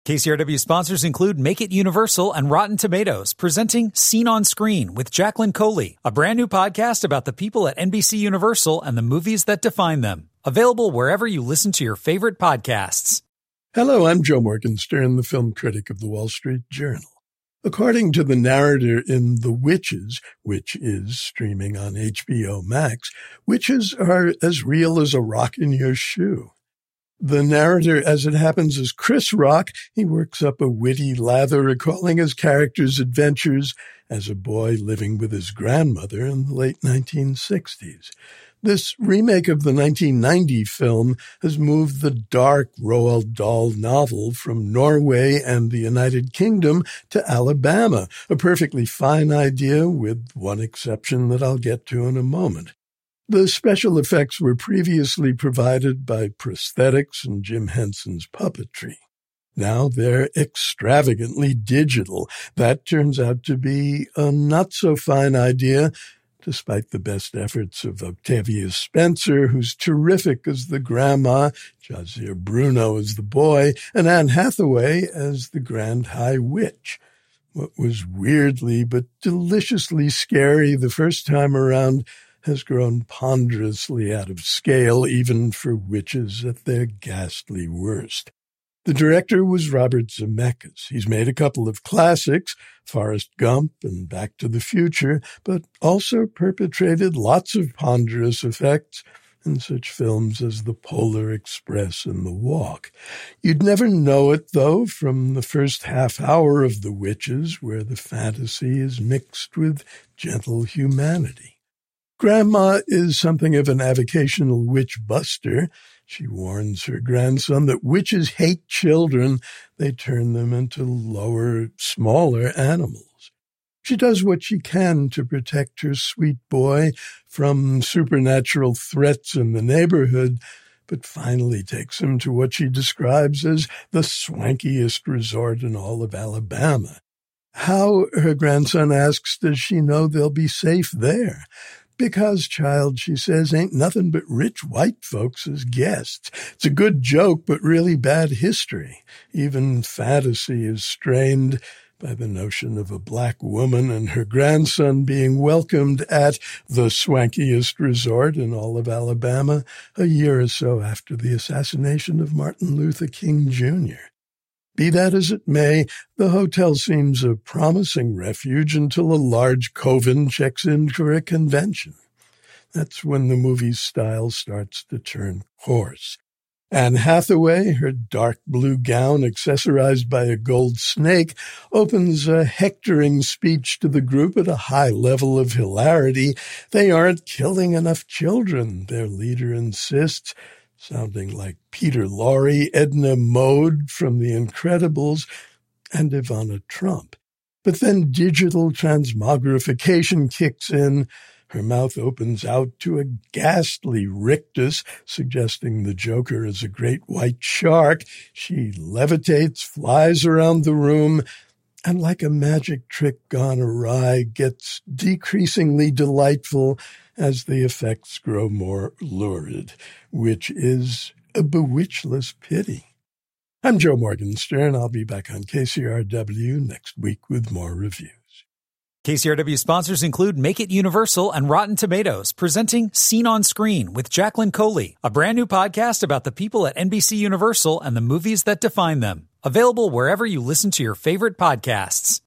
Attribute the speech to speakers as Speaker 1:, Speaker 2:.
Speaker 1: KCRW sponsors include Make It Universal and Rotten Tomatoes, presenting Scene on Screen with Jacqueline Coley, a brand new podcast about the people at NBC Universal and the movies that define them. Available wherever you listen to your favorite podcasts.
Speaker 2: Hello, I'm Joe Morgenstern, the film critic of the Wall Street Journal. According to the narrator in The Witches, which is streaming on HBO Max, witches are as real as a rock in your shoe. The narrator, as it happens, is Chris Rock. He works up a witty lather recalling his character's adventures as a boy living with his grandmother in the late 1960s. This remake of the 1990 film has moved the dark Roald Dahl novel from Norway and the United Kingdom to Alabama, a perfectly fine idea with one exception that I'll get to in a moment. The special effects were previously provided by prosthetics and Jim Henson's puppetry. Now they're extravagantly digital. That turns out to be a not-so-fine idea, despite the best efforts of Octavia Spencer, who's terrific as the grandma, Jazir Bruno as the boy, and Anne Hathaway as the Grand High Witch. What was weirdly but deliciously scary the first time around has grown ponderously out of scale, even for witches at their ghastly worst. The director was Robert Zemeckis. He's made a couple of classics, Forrest Gump and Back to the Future, but also perpetrated lots of ponderous effects in such films as The Polar Express and The Walk. You'd never know it, though, from the first half hour of The Witches, where the fantasy is mixed with gentle humanity. Grandma is something of an avocational witch buster. She warns her grandson that witches hate children. They turn them into lower, smaller animals. She does what she can to protect her sweet boy from supernatural threats in the neighborhood, but finally takes him to what she describes as the swankiest resort in all of Alabama. How, her grandson asks, does she know they'll be safe there? Because, child, she says, ain't nothing but rich white folks as guests. It's a good joke, but really bad history. Even fantasy is strained by the notion of a black woman and her grandson being welcomed at the swankiest resort in all of Alabama a year or so after the assassination of Martin Luther King Jr. Be that as it may, the hotel seems a promising refuge until a large coven checks in for a convention. That's when the movie's style starts to turn coarse. Anne Hathaway, her dark blue gown accessorized by a gold snake, opens a hectoring speech to the group at a high level of hilarity. They aren't killing enough children, their leader insists, sounding like Peter Lorre, Edna Mode from The Incredibles, and Ivana Trump. But then digital transmogrification kicks in. Her mouth opens out to a ghastly rictus, suggesting the Joker is a great white shark. She levitates, flies around the room, and like a magic trick gone awry, gets decreasingly delightful as the effects grow more lurid, which is a bewitchless pity. I'm Joe Morgenstern. I'll be back on KCRW next week with more reviews.
Speaker 1: KCRW sponsors include Make It Universal and Rotten Tomatoes, presenting Scene on Screen with Jacqueline Coley, a brand new podcast about the people at NBC Universal and the movies that define them. Available wherever you listen to your favorite podcasts.